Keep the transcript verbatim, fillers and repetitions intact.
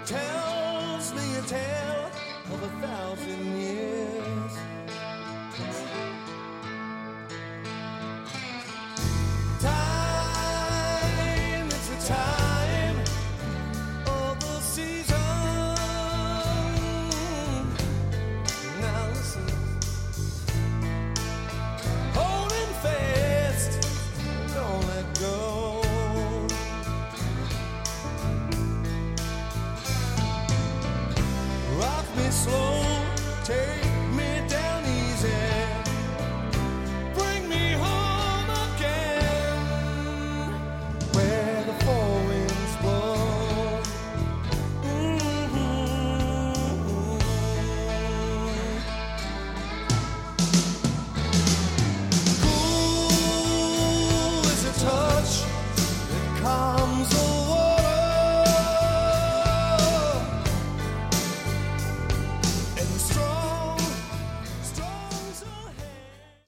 tells me a tale of a thousand years. Time, it's a time of the season. Now listen, holding fast, don't let go. Rock me slow, take me down easy, bring me home again, where the four winds blow. Mm-hmm. Cool is a touch that comes over.